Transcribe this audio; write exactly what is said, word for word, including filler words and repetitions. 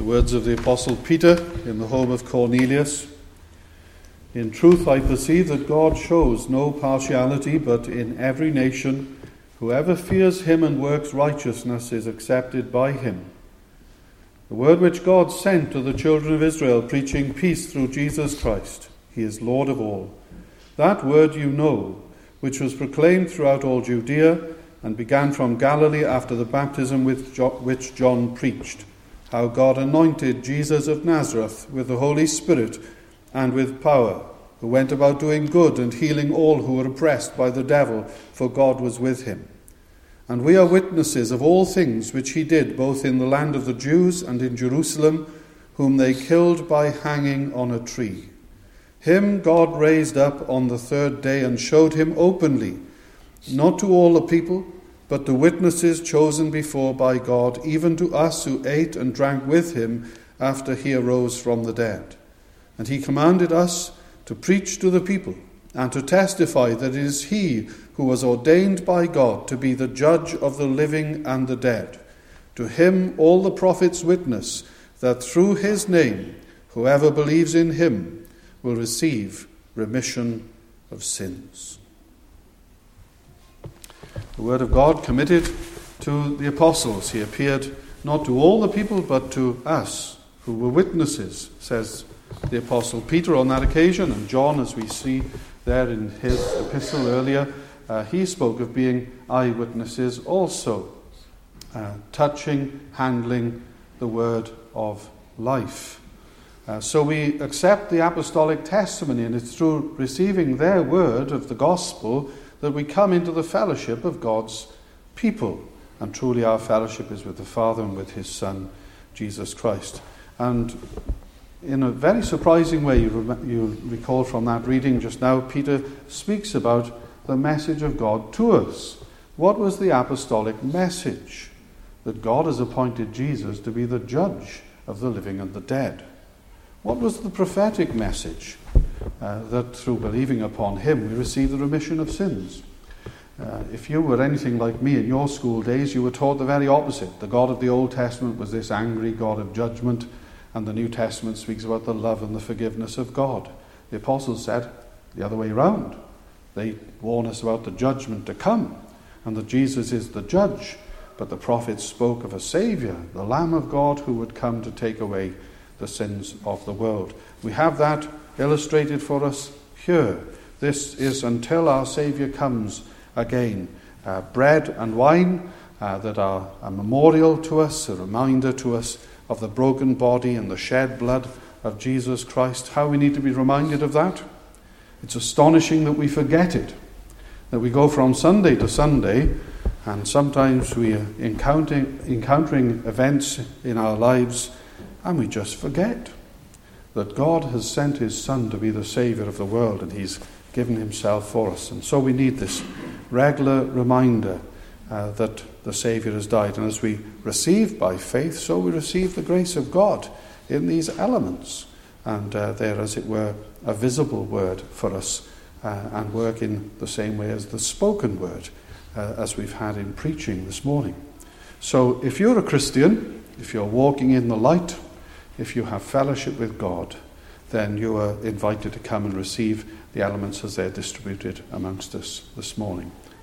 The words of the Apostle Peter in the home of Cornelius. In truth I perceive that God shows no partiality, but in every nation whoever fears him and works righteousness is accepted by him. The word which God sent to the children of Israel, preaching peace through Jesus Christ. He is Lord of all. That word you know, which was proclaimed throughout all Judea and began from Galilee after the baptism which John preached, how God anointed Jesus of Nazareth with the Holy Spirit and with power, who went about doing good and healing all who were oppressed by the devil, for God was with him. And we are witnesses of all things which he did, both in the land of the Jews and in Jerusalem, whom they killed by hanging on a tree. Him God raised up on the third day and showed him openly, not to all the people, but to witnesses chosen before by God, even to us who ate and drank with him after he arose from the dead. And he commanded us to preach to the people and to testify that it is he who was ordained by God to be the judge of the living and the dead. To him all the prophets witness that through his name whoever believes in him will receive remission of sins. The word of God committed to the apostles. He appeared not to all the people, but to us, who were witnesses, says the apostle Peter on that occasion. And John, as we see there in his epistle earlier, uh, he spoke of being eyewitnesses also, uh, touching, handling the word of life. Uh, so we accept the apostolic testimony, and it's through receiving their word of the gospel that we come into the fellowship of God's people. And truly our fellowship is with the Father and with his Son, Jesus Christ. And in a very surprising way, you, rem- you recall from that reading just now, Peter speaks about the message of God to us. What was the apostolic message? That God has appointed Jesus to be the judge of the living and the dead. What was the prophetic message? Uh, that through believing upon him we receive the remission of sins. Uh, if you were anything like me in your school days, you were taught the very opposite. The God of the Old Testament was this angry God of judgment, and the New Testament speaks about the love and the forgiveness of God. The apostles said the other way around. They warn us about the judgment to come, and that Jesus is the judge. But the prophets spoke of a Saviour, the Lamb of God, who would come to take away the sins of the world. We have that illustrated for us here. This is until our Saviour comes again. Uh, bread and wine uh, that are a memorial to us, a reminder to us of the broken body and the shed blood of Jesus Christ. How we need to be reminded of that. It's astonishing that we forget it. That we go from Sunday to Sunday, and sometimes we are encountering, encountering events in our lives and we just forget that God has sent his Son to be the Saviour of the world, and he's given himself for us. And so we need this regular reminder uh, that the Saviour has died. And as we receive by faith, so we receive the grace of God in these elements. And uh, they're, as it were, a visible word for us uh, and work in the same way as the spoken word, uh, as we've had in preaching this morning. So if you're a Christian, if you're walking in the light, if you have fellowship with God, then you are invited to come and receive the elements as they're distributed amongst us this morning.